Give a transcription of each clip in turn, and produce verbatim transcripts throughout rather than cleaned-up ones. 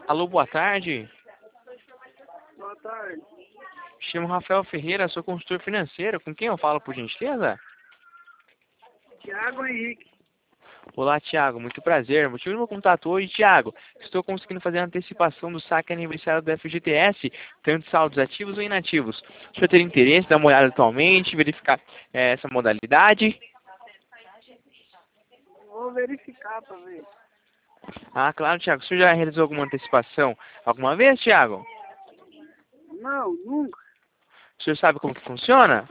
Alô, boa tarde. Boa tarde. Chamo Rafael Ferreira, sou consultor financeiro. Com quem eu falo, por gentileza? Tiago Henrique. Olá, Thiago. Muito prazer. Motivo do meu contato hoje, Thiago. Estou conseguindo fazer a antecipação do saque aniversário do F G T S, tanto saldos ativos ou inativos. O senhor teria interesse, dar uma olhada atualmente, verificar eh, essa modalidade? Vou verificar para ver. Ah, claro, Thiago. O senhor já realizou alguma antecipação alguma vez, Thiago? Não, nunca. O senhor sabe como que funciona?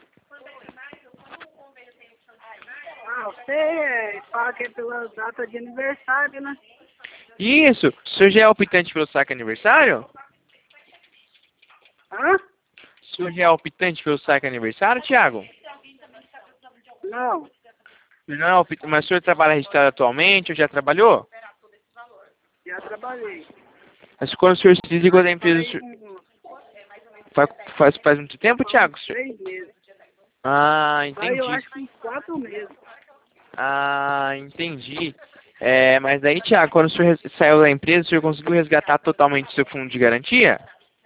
Ah, você é, fala que é pela data de aniversário, né? Isso. O senhor já é optante pelo saque aniversário? Hã? O senhor já é optante pelo saque aniversário, Thiago? Não. Não é optante, mas o senhor trabalha registrado atualmente ou já trabalhou? Já trabalhei. Mas quando o senhor se desligou da empresa, o Trabalhei senhor... com faz, faz, faz muito tempo, faz Thiago? uns três meses. Ah, Aí eu entendi. acho que uns quatro meses. Ah, entendi. É, mas daí, Thiago, quando o senhor res- saiu da empresa, o senhor conseguiu resgatar totalmente o seu fundo de garantia?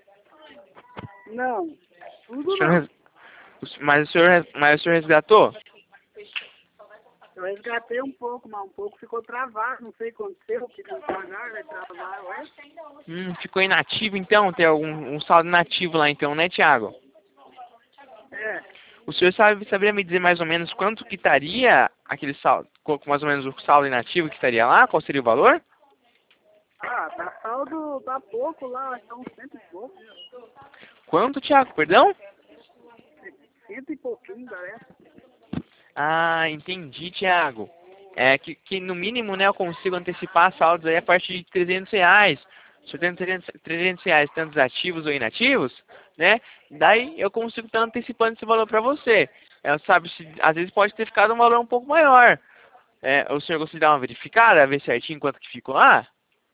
Não. O Tudo senhor não. res- o- Mas o senhor, res- mas o senhor resgatou? Eu resgatei um pouco, mas um pouco ficou travado. Não sei o que aconteceu, que não pagaram, vai travar, ué. Hum, ficou inativo então? Tem algum um saldo inativo lá então, né, Thiago? É. O senhor sabe, saberia me dizer mais ou menos quanto que estaria aquele saldo, qual- mais ou menos o saldo inativo que estaria lá? Qual seria o valor? Ah, tá saldo, tá pouco lá, tá uns cento e pouco. Quanto, Thiago? Perdão? Cento e pouquinho, parece. Ah, entendi, Thiago. É que, que no mínimo, né, eu consigo antecipar saldos aí a partir de trezentos reais. Se eu tenho trezentos, trezentos reais, tantos ativos ou inativos, né? Daí eu consigo estar antecipando esse valor para você. É, sabe, se, às vezes pode ter ficado um valor um pouco maior. É, o senhor gostaria de dar uma verificada, ver certinho quanto que ficou lá?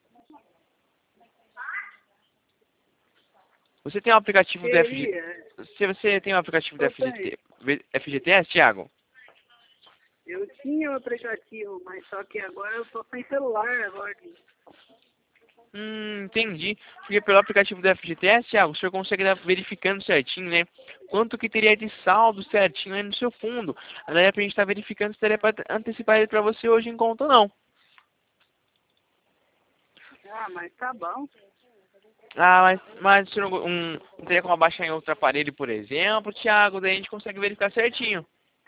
Você tem um aplicativo do F G... Queria. Se você tem um aplicativo do Eu tenho. F G T... F G T S, Thiago? Eu tinha o aplicativo, mas só que agora eu tô sem celular agora. Hum, entendi. Porque pelo aplicativo do F G T S, Thiago, o senhor consegue dar verificando certinho, né? Quanto que teria de saldo certinho aí no seu fundo. Daí é pra gente estar verificando se daria pra antecipar ele pra você hoje em conta ou não. Ah, mas tá bom. Ah, mas, mas o senhor não, um, não teria como abaixar em outro aparelho, por exemplo, Thiago, daí a gente consegue verificar certinho.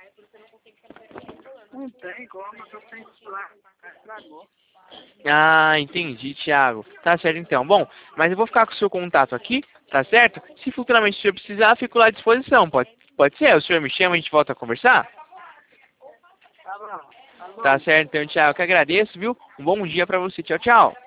Não tem como, eu tô sem celular. Estragou. Ah, entendi, Thiago. Tá certo então. Bom, mas eu vou ficar com o seu contato aqui, tá certo? Se futuramente o senhor precisar, eu fico lá à disposição. Pode, pode ser? O senhor me chama e a gente volta a conversar? Tá bom, tá Tá bom. certo, então, Thiago, que agradeço, viu? Um bom dia pra você. Tchau, tchau.